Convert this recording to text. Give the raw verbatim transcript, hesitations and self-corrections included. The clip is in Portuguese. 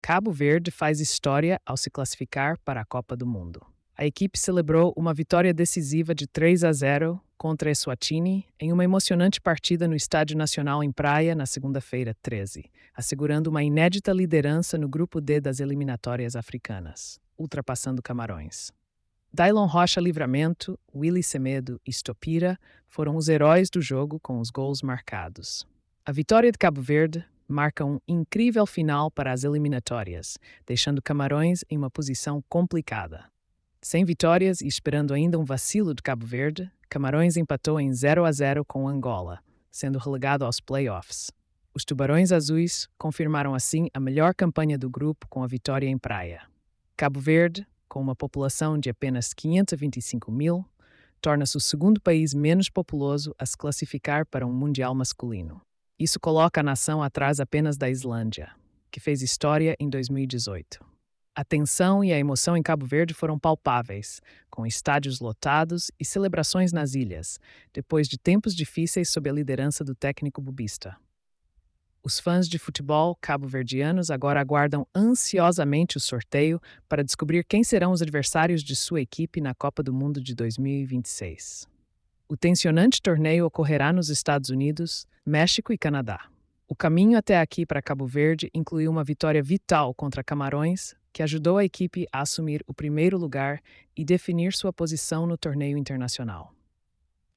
Cabo Verde faz história ao se classificar para a Copa do Mundo. A equipe celebrou uma vitória decisiva de três a zero contra Eswatini em uma emocionante partida no Estádio Nacional em Praia na segunda-feira, treze, assegurando uma inédita liderança no grupo D das eliminatórias africanas, ultrapassando Camarões. Dailon Rocha Livramento, Willy Semedo e Stopira foram os heróis do jogo com os gols marcados. A vitória de Cabo Verde marca um incrível final para as eliminatórias, deixando Camarões em uma posição complicada. Sem vitórias e esperando ainda um vacilo de Cabo Verde, Camarões empatou em zero a zero com Angola, sendo relegado aos play-offs. Os Tubarões Azuis confirmaram assim a melhor campanha do grupo com a vitória em Praia. Cabo Verde, com uma população de apenas quinhentos e vinte e cinco mil, torna-se o segundo país menos populoso a se classificar para um Mundial masculino. Isso coloca a nação atrás apenas da Islândia, que fez história em dois mil e dezoito. A tensão e a emoção em Cabo Verde foram palpáveis, com estádios lotados e celebrações nas ilhas, depois de tempos difíceis sob a liderança do técnico bubista. Os fãs de futebol cabo-verdianos agora aguardam ansiosamente o sorteio para descobrir quem serão os adversários de sua equipe na Copa do Mundo de dois mil e vinte e seis. O tensionante torneio ocorrerá nos Estados Unidos, México e Canadá. O caminho até aqui para Cabo Verde incluiu uma vitória vital contra Camarões, que ajudou a equipe a assumir o primeiro lugar e definir sua posição no torneio internacional.